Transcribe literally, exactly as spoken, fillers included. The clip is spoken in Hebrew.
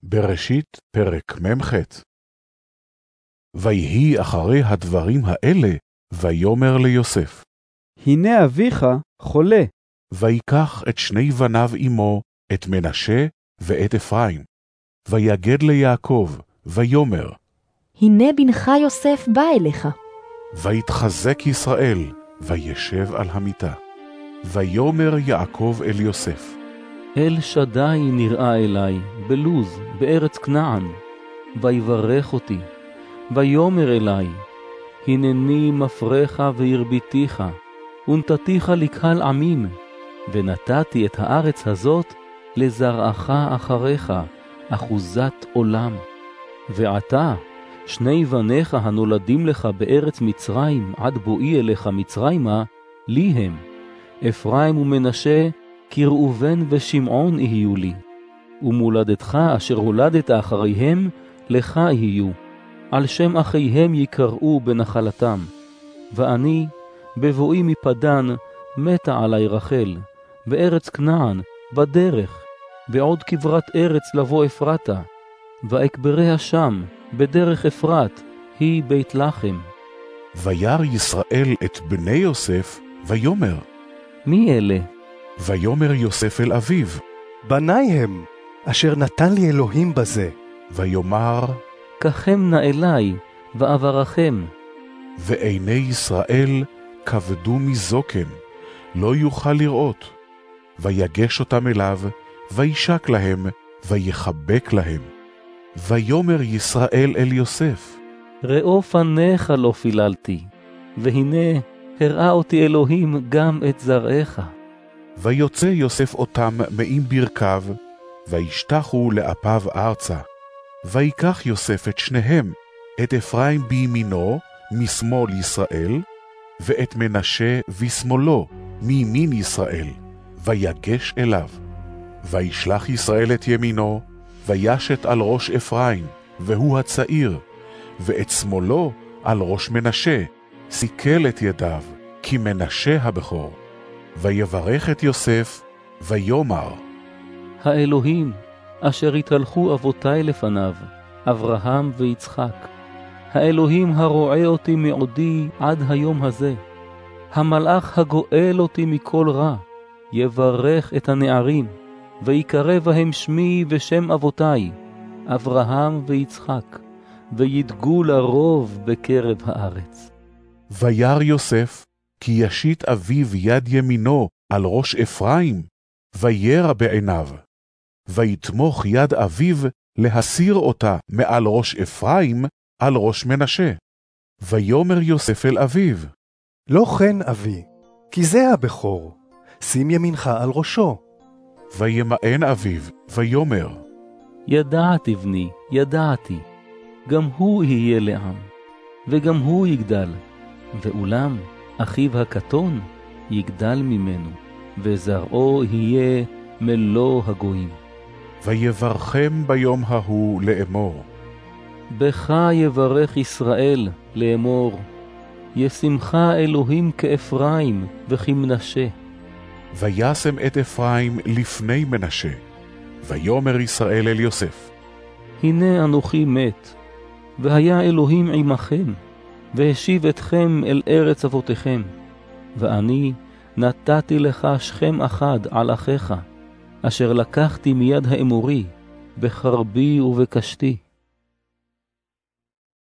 בראשית פרק ממח. ויהי אחרי הדברים האלה, ויאמר ליוסף, הנה אביך חולה. ויקח את שני בניו עמו, את מנשה ואת אפרים, ויגד ליעקב, ויאמר, הנה בנך יוסף בא אליך. ויתחזק ישראל, וישב על המיטה. ויאמר יעקב אל יוסף, אל שדי נראה אלי, בלוז, בארץ כנען, ויברך אותי, ויאמר אלי, הנני מפרך והרביתיך, ונתתיך לקהל עמים, ונתתי את הארץ הזאת לזרעך אחריך, אחוזת עולם. ועתה, שני בניך הנולדים לך בארץ מצרים, עד בואי אליך מצרימה, לי הם, אפרים ומנשה, כראובן ושמעון יהיו לי, ומולדתך אשר הולדת אחריהם, לך יהיו, על שם אחיהם יקראו בנחלתם. ואני, בבואי מפדן, מתה עלי רחל, בארץ כנען, בדרך, בעוד כברת ארץ לבוא אפרתה, ואקבריה שם, בדרך אפרת, היא בית לחם. וירא ישראל את בני יוסף, ויאמר, מי אלה? ויאמר יוסף אל אביו, בני הם, אשר נתן לי אלוהים בזה. ויאמר, קחם נא אלי, ואברכם. ועיני ישראל כבדו מזוקן, לא יוכל לראות. ויגש אותם אליו, וישק להם, ויחבק להם. ויאמר ישראל אל יוסף, ראו פניך לא פיללתי, והנה הראה אותי אלוהים גם את זרעך. ויוצא יוסף אותם מעם ברכיו, וישתחו לאפיו ארצה. ויקח יוסף את שניהם, את אפרים בימינו, משמאל ישראל, ואת מנשה בשמאלו, מימין ישראל, ויגש אליו. וישלח ישראל את ימינו, וישת על ראש אפרים, והוא הצעיר, ואת שמאלו על ראש מנשה, סיכל את ידיו, כי מנשה הבכור. ויברך את יוסף, ויאמר, האלוהים אשר התהלכו אבותי לפניו, אברהם ויצחק, האלוהים הרועה אותי מעודי עד היום הזה, המלאך הגואל אותי מכל רע, יברך את הנערים, ויקרא בהם שמי ושם אבותי, אברהם ויצחק, וידגו לרוב בקרב הארץ. וירא יוסף, כי ישית אביו יד ימינו על ראש אפרים, וירא בעיניו. ויתמוך יד אביו להסיר אותה מעל ראש אפרים על ראש מנשה. ויאמר יוסף אל אביו, לא כן אבי, כי זה הבכור, שים ימינך על ראשו. וימאן אביו, ויאמר, ידעתי בני, ידעתי, גם הוא יהיה לעם, וגם הוא יגדל, ואולם אחיו הקטון יגדל ממנו, וזרעו יהיה מלוא הגויים. ויברכם ביום ההוא לאמור, בך יברך ישראל לאמור, ישמך אלוהים כאפרים וכמנשה. וישם את אפרים לפני מנשה. ויאמר ישראל אל יוסף, הנה אנוכי מת, והיה אלוהים עמכם, והשיב אתכם אל ארץ אבותיכם, ואני נתתי לך שכם אחד על אחיך, אשר לקחתי מיד האמורי, בחרבי ובקשתי.